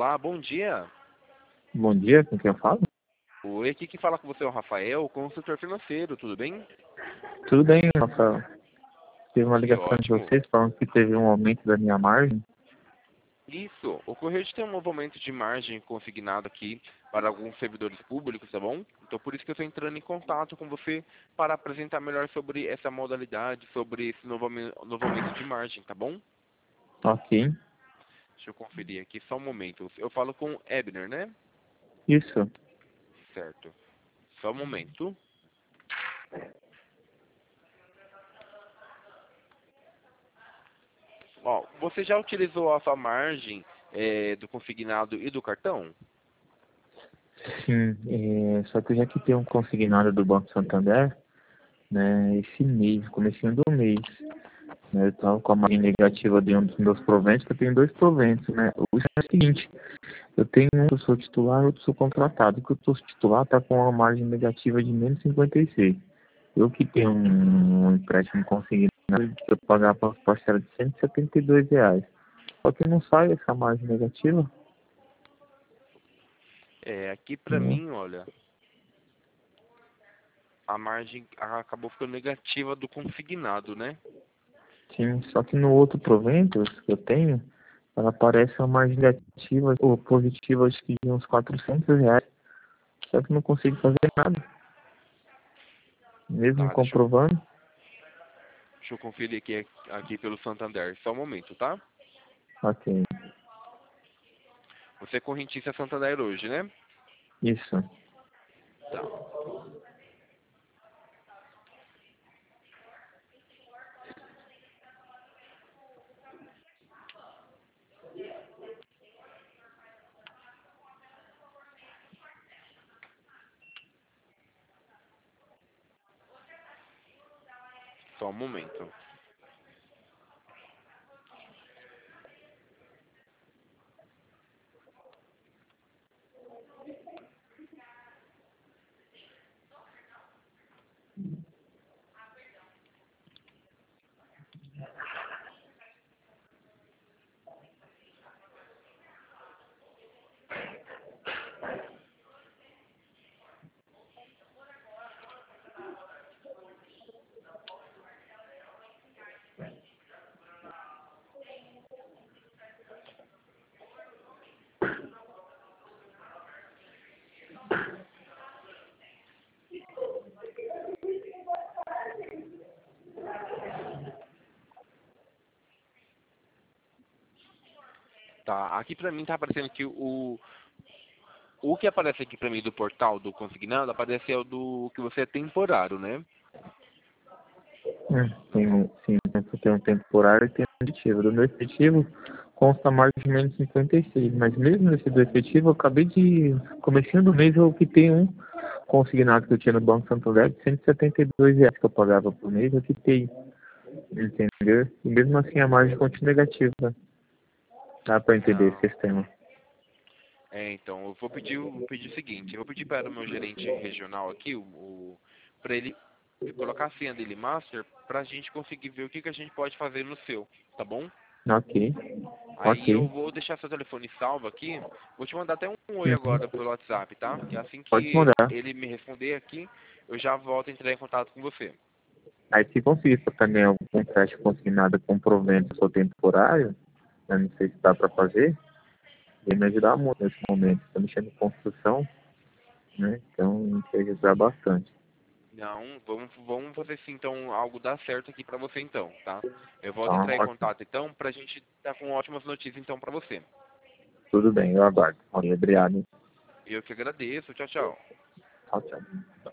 Olá, bom dia. Bom dia, com quem eu falo? Oi, aqui que fala com você é o Rafael, consultor financeiro, tudo bem? Tudo bem, Rafael. Teve uma Que ligação de ótimo. vocês falando que teve um aumento da minha margem. Isso, ocorreu de ter um novo aumento de margem consignado aqui para alguns servidores públicos, tá bom? Então por isso que eu estou entrando em contato com você para apresentar melhor sobre essa modalidade, sobre esse novo aumento de margem, tá bom? Ok. Deixa eu conferir aqui, só um momento. Eu falo com Ebner, né? Isso. Certo. Só um momento. Ó, você já utilizou a sua margem do consignado e do cartão? Sim, só que eu já quitei um consignado do Banco Santander, né, esse mês, comecinho do mês. Né, eu estava com a margem negativa de um dos meus proventos, que eu tenho dois proventos, né. O é o seguinte, eu tenho um que eu sou titular e outro sou contratado. O que eu sou titular está com uma margem negativa de menos 56. Eu que tenho um empréstimo consignado, eu pagar para parcela de R$ 172. Só que não sai essa margem negativa, Aqui pra né? mim, olha, a margem acabou ficando negativa do consignado, né? Sim, só que no outro provento que eu tenho, ela aparece uma margem negativa ou positiva, acho que de uns R$ 400. Só que não consigo fazer nada, mesmo Tá, comprovando. deixa eu conferir aqui pelo Santander. Só um momento, tá? Ok, Você é correntista Santander hoje, né? isso. Tá, só um momento. Tá, aqui pra mim tá aparecendo que o que aparece aqui pra mim do portal do consignado aparece é o do que você é temporário, né? Sim, eu tenho um temporário e tenho um efetivo. Do meu efetivo consta mais de menos 56, mas mesmo nesse do efetivo, eu acabei de, comecinho do mês, eu quitei um consignado que eu tinha no Banco Santander de R$ 172 que eu pagava por mês, eu quitei, entendeu? E mesmo assim a margem continua negativa. Dá para entender esse Não. sistema. Então, eu vou pedir o seguinte, eu vou pedir para o meu gerente regional aqui, para ele colocar a senha dele master, para a gente conseguir ver o que a gente pode fazer no seu, tá bom? Ok, Aí eu ok. vou deixar seu telefone salvo aqui, vou te mandar até um oi agora Uhum. pelo WhatsApp, tá? Que assim Pode que mandar. ele me responder aqui, eu já volto a entrar em contato com você. Aí se conseguir também algum empréstimo consignado com provento ou temporário, eu não sei se dá para fazer, ele me ajudar muito nesse momento. Estou mexendo em construção, né? Então me ajudar bastante. Não, vamos fazer sim, então, algo dá certo aqui pra você então, tá? Eu volto a Então, entrar em ótimo. contato então, pra gente estar com ótimas notícias então pra você. Tudo bem, eu aguardo. Ok, obrigado. Eu que agradeço, tchau, tchau. Tchau, tchau.